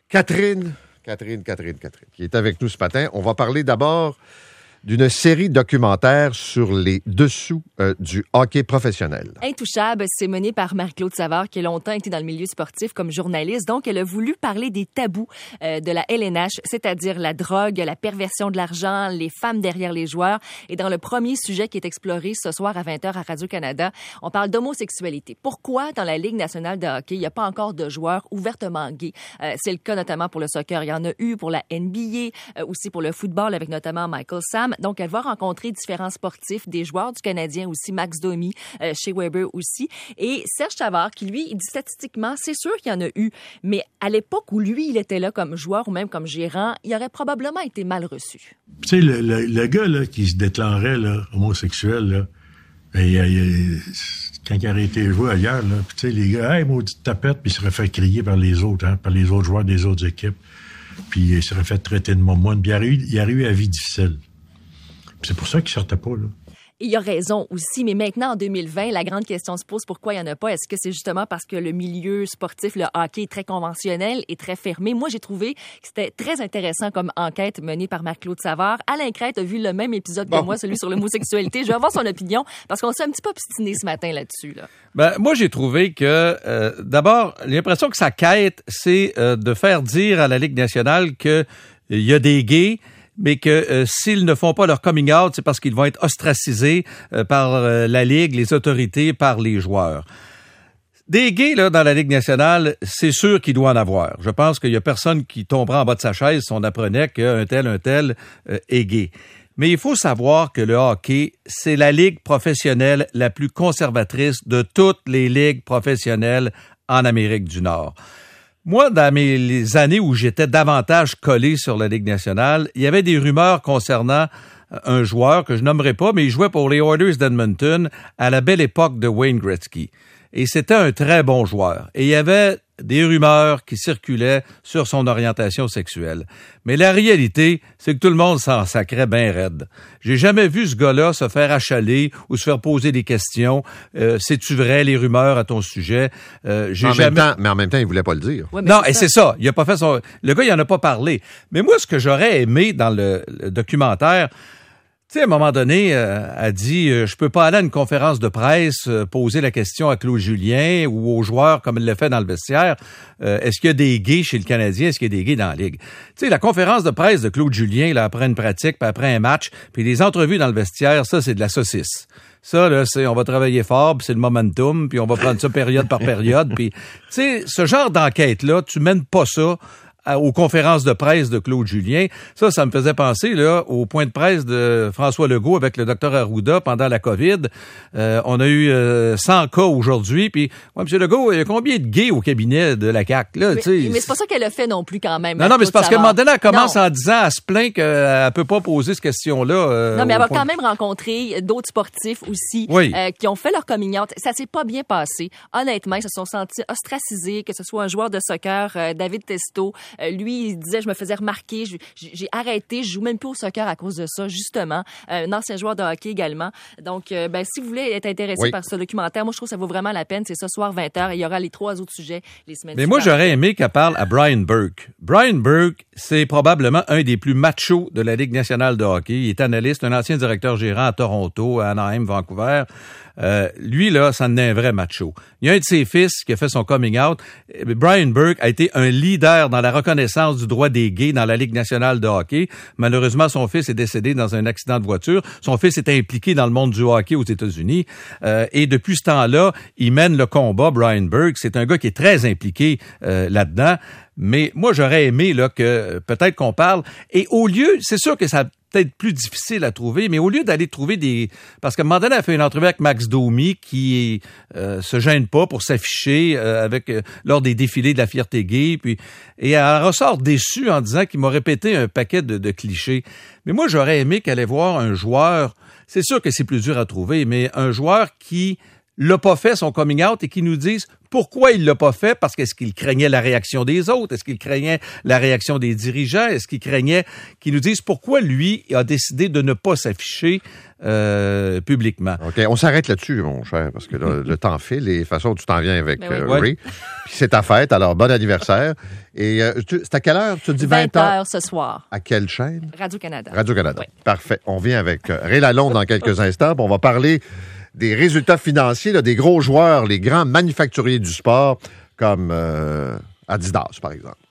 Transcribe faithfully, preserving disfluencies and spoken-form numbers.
Catherine, Catherine, Catherine, Catherine, qui est avec nous ce matin. On va parler d'abord d'une série documentaire sur les dessous euh, du hockey professionnel. Intouchable, c'est mené par Marie-Claude Savard, qui a longtemps été dans le milieu sportif comme journaliste. Donc, elle a voulu parler des tabous euh, de la L N H, c'est-à-dire la drogue, la perversion de l'argent, les femmes derrière les joueurs. Et dans le premier sujet qui est exploré ce soir à vingt heures à Radio-Canada, on parle d'homosexualité. Pourquoi, dans la Ligue nationale de hockey, il n'y a pas encore de joueurs ouvertement gays? Euh, c'est le cas notamment pour le soccer. Il y en a eu pour la N B A, euh, aussi pour le football avec notamment Michael Sam. Donc, elle va rencontrer différents sportifs, des joueurs du Canadien aussi, Max Domi, euh, chez Weber aussi. Et Serge Savard, qui lui, il dit statistiquement, c'est sûr qu'il y en a eu, mais à l'époque où lui, il était là comme joueur ou même comme gérant, il aurait probablement été mal reçu. Tu sais, le, le, le gars là, qui se déclarait là, homosexuel, là, il, il, quand il a été joué ailleurs, là, tu sais, les gars, hey, maudite tapette, puis il serait fait crier par les autres, hein, par les autres joueurs des autres équipes, puis il serait fait traiter de momoine, puis il a eu, il a eu la vie difficile. C'est pour ça qu'il sortait pas, là. Il a raison aussi, mais maintenant, en deux mille vingt, la grande question se pose, pourquoi il n'y en a pas? Est-ce que c'est justement parce que le milieu sportif, le hockey, est très conventionnel et très fermé? Moi, j'ai trouvé que c'était très intéressant comme enquête menée par Marc-Claude Savard. Alain Crête a vu le même épisode bon. que moi, celui sur l'homosexualité. Je vais avoir son opinion, parce qu'on s'est un petit peu obstiné ce matin là-dessus, là. Ben, moi, j'ai trouvé que, euh, d'abord, l'impression que sa quête, c'est euh, de faire dire à la Ligue nationale qu'il y a des gays, mais que euh, s'ils ne font pas leur coming out, c'est parce qu'ils vont être ostracisés euh, par euh, la Ligue, les autorités, par les joueurs. Des gays, là, dans la Ligue nationale, c'est sûr qu'il doit en avoir. Je pense qu'il y a personne qui tombera en bas de sa chaise si on apprenait qu'un tel, un tel euh, est gay. Mais il faut savoir que le hockey, c'est la ligue professionnelle la plus conservatrice de toutes les ligues professionnelles en Amérique du Nord. Moi, dans mes années où j'étais davantage collé sur la Ligue nationale, il y avait des rumeurs concernant un joueur que je nommerai pas, mais il jouait pour les Oilers d'Edmonton à la belle époque de Wayne Gretzky. Et c'était un très bon joueur. Et il y avait des rumeurs qui circulaient sur son orientation sexuelle. Mais la réalité, c'est que tout le monde s'en sacrait bien raide. J'ai jamais vu ce gars-là se faire achaler ou se faire poser des questions. Euh, c'est-tu vrai, les rumeurs à ton sujet? Euh, j'ai en jamais... même temps, mais en même temps, il voulait pas le dire. Ouais, non, c'est et ça. c'est ça. Il a pas fait son... Le gars, il en a pas parlé. Mais moi, ce que j'aurais aimé dans le, le documentaire, tu sais, à un moment donné, euh, a dit euh, « Je peux pas aller à une conférence de presse euh, poser la question à Claude Julien ou aux joueurs comme il l'a fait dans le vestiaire. Euh, est-ce qu'il y a des gays chez le Canadien? Est-ce qu'il y a des gays dans la Ligue? » Tu sais, la conférence de presse de Claude Julien, là, après une pratique, puis après un match, puis les entrevues dans le vestiaire, ça, c'est de la saucisse. Ça, là, c'est on va travailler fort, puis c'est le momentum, puis on va prendre ça période par période. Puis, tu sais, ce genre d'enquête-là, tu mènes pas ça aux conférences de presse de Claude Julien. Ça, ça me faisait penser là au point de presse de François Legault avec le docteur Arruda pendant la COVID. Euh, on a eu euh, cent cas aujourd'hui. Puis, ouais, M. Legault, il y a combien de gays au cabinet de la C A Q? Là, mais, t'sais, mais c'est pas ça qu'elle a fait non plus quand même. Non, non, mais c'est parce qu'à un moment donné, elle commence non. en disant, elle se plaint qu'elle peut pas poser cette question-là. Euh, non, mais elle va point... quand même rencontrer d'autres sportifs aussi oui. euh, qui ont fait leur coming out. Ça s'est pas bien passé. Honnêtement, ils se sont sentis ostracisés, que ce soit un joueur de soccer, euh, David Testo. Euh, lui, il disait je me faisais remarquer, j'ai, j'ai arrêté, je joue même plus au soccer à cause de ça, justement. Euh, un ancien joueur de hockey également. Donc, euh, ben, si vous voulez être intéressé oui. par ce documentaire, moi, je trouve que ça vaut vraiment la peine. C'est ce soir, vingt heures, et il y aura les trois autres sujets les semaines Mais suivantes. moi, j'aurais aimé qu'elle parle à Brian Burke. Brian Burke, c'est probablement un des plus machos de la Ligue nationale de hockey. Il est analyste, un ancien directeur gérant à Toronto, à Anaheim, Vancouver. Euh, lui, là, ça en est un vrai macho. Il y a un de ses fils qui a fait son coming out. Brian Burke a été un leader dans la reconnaissance du droit des gays dans la Ligue nationale de hockey. Malheureusement, son fils est décédé dans un accident de voiture. Son fils est impliqué dans le monde du hockey aux États-Unis. Euh, et depuis ce temps-là, il mène le combat, Brian Burke. C'est un gars qui est très impliqué euh, là-dedans. Mais moi, j'aurais aimé là que peut-être qu'on parle. Et au lieu, c'est sûr que ça peut-être plus difficile à trouver, mais au lieu d'aller trouver des... Parce qu'à un moment donné, elle a fait une entrevue avec Max Domi qui euh, se gêne pas pour s'afficher euh, avec euh, lors des défilés de la fierté gay, puis et elle ressort déçue en disant qu'il m'a répété un paquet de, de clichés. Mais moi, j'aurais aimé qu'elle allait voir un joueur... C'est sûr que c'est plus dur à trouver, mais un joueur qui l'a pas fait, son coming out, et qui nous disent pourquoi il l'a pas fait, parce qu'est-ce qu'il craignait la réaction des autres, est-ce qu'il craignait la réaction des dirigeants, est-ce qu'il craignait qu'ils nous disent pourquoi lui a décidé de ne pas s'afficher euh, publiquement. OK, on s'arrête là-dessus, mon cher, parce que là, le temps file et de toute façon, tu t'en viens avec Ben oui. euh, Ouais. Ray. Puis c'est ta fête, alors bon anniversaire. Et euh, tu- c'est à quelle heure? Tu dis vingt vingt heures. heures ce soir. À quelle chaîne? Radio-Canada. Radio-Canada. Oui. Parfait. On vient avec euh, Ray Lalonde dans quelques instants. Puis on va parler des résultats financiers là, des gros joueurs, les grands manufacturiers du sport, comme euh, Adidas, par exemple.